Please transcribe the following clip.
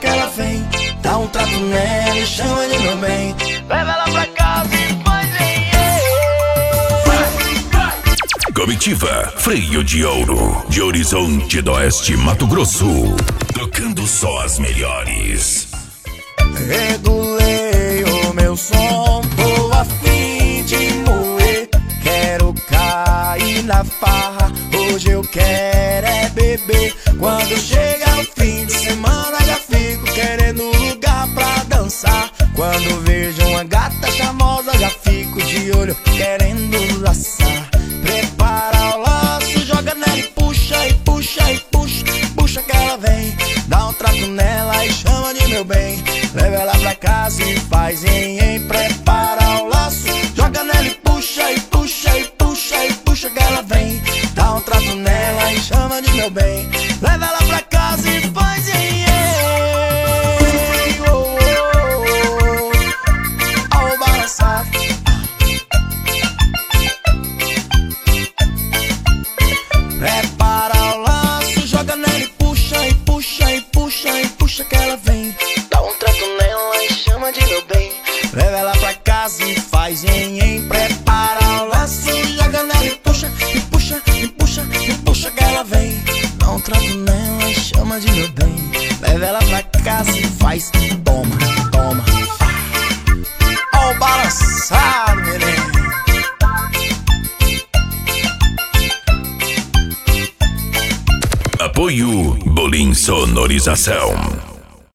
que ela vem. Dá um trato nela e chama de meu bem. Leva ela pra casa e faz Comitiva Freio de Ouro, de Horizonte do Oeste, Mato Grosso. Tocando só as melhores. Regulei o meu som, tô a fim de moer. Quero cair na farra, hoje eu quero é beber. Quando chega o fim de semana já fico querendo lugar pra dançar. Quando vejo uma gata charmosa já fico de olho querendo laçar. Prepara o laço, joga nela e puxa, e puxa, e puxa. Puxa que ela vem, dá um trato nela e chama de meu bem. Leva ela pra casa e faz em. Prepara o laço, joga nela e puxa, e puxa, e puxa, e puxa que ela vem. Dá um trato nela e chama de meu bem. Leva ela pra casa e faz em. Oh, oh, oh, oh, balançar. Prepara o laço, joga nela e puxa, e puxa, e puxa, e puxa que ela vem. Dá um trato nela e chama de meu bem. Leva ela pra casa e faz em. Prepara o laço, joga nela e puxa, e puxa, e puxa, e puxa que ela vem. Dá um trato nela e chama de meu bem. Leva ela pra casa e faz. Toma, toma. Ó o balançado, neném. Apoio Bolim Sonorização.